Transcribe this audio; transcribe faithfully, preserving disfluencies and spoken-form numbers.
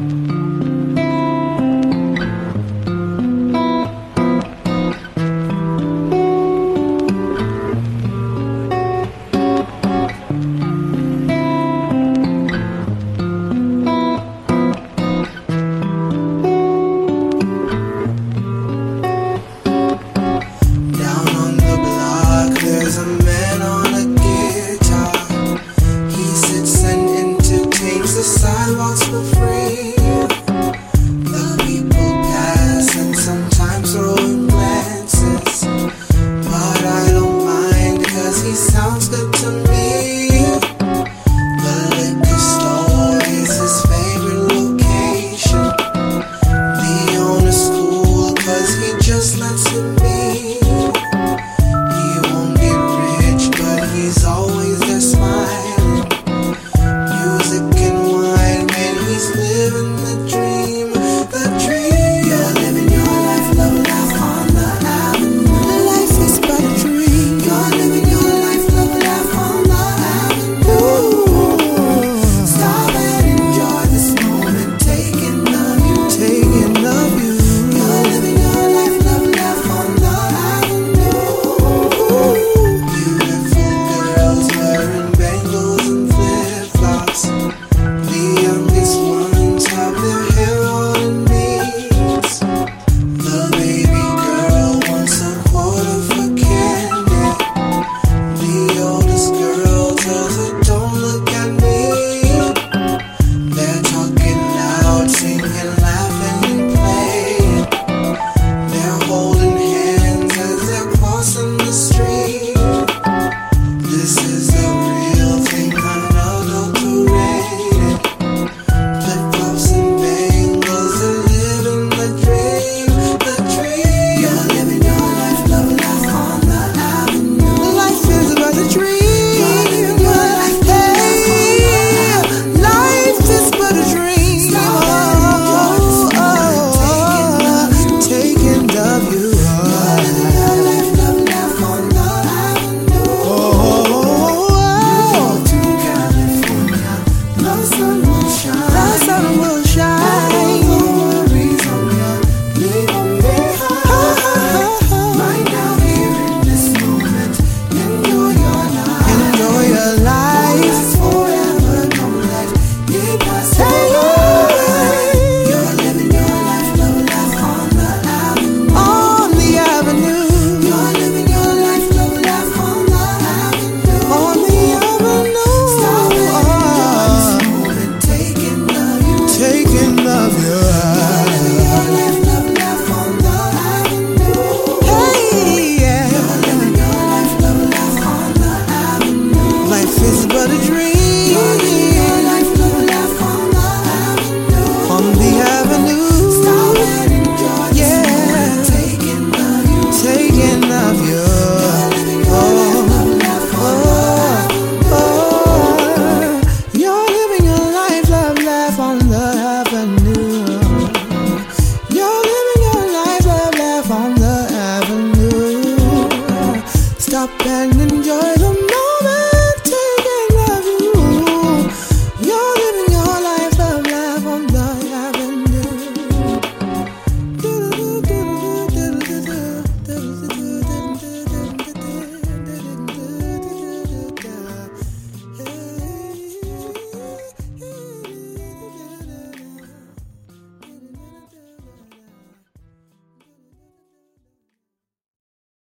Sidewalks for free. The people pass and sometimes throwing glances, but I don't mind because he sounds good to me. The liquor store is his favorite location. The owner's cool cause he just lets him be. He won't get rich but he's always there smiling. Music and wine, man, he's living the dream, the dream. You're living your life, love, laugh on the avenue. Life is but a dream. You're living your life, love, laugh on the avenue. Stop and enjoy this moment, taking of you, taking of you. You're living your life, love, laugh on the avenue. Beautiful girls wearing bangles and flip-flops. The youngest ones have their hair all in beads. The baby girl wants a quarter for candy. The oldest girl tells her, don't look at me. They're talking loud, singing, laughing and playing. They're holding hands as they're crossing the street. This is the real thing, unadulterated. Flip-flops and bangles, they're living the dream, the dream. You're living your life, love, laugh on the avenue. Life is but a dream. You're living your life, love, laugh on the avenue. Life is but a dream. Stop and enjoy this moment, taking of you. You're living your life, love, laugh on the avenue. You go to California, the sun will shine. The sun will shine. No worries on ya, leave 'em behind. Right now, here in this moment, enjoy your life. Enjoy your life. Last forever, don't let it pass you by. You're living your life, love, laugh on the avenue. On the avenue. You're living your life, love, laugh on the avenue. On the avenue. Stop and enjoy this moment, taking of you, taking of you. You're living your life, love, laugh on the avenue. Hey, yeah. You're living your life, love, laugh on the avenue. Life is but a dream. You're living your life, love, laugh on the avenue. On the avenue. Stop and enjoy this moment, taking of you, taking of you. You're living your life, love, laugh on the avenue. You're living your life, love, laugh on the avenue. You're living your life, love, laugh on the avenue. Stop and enjoy the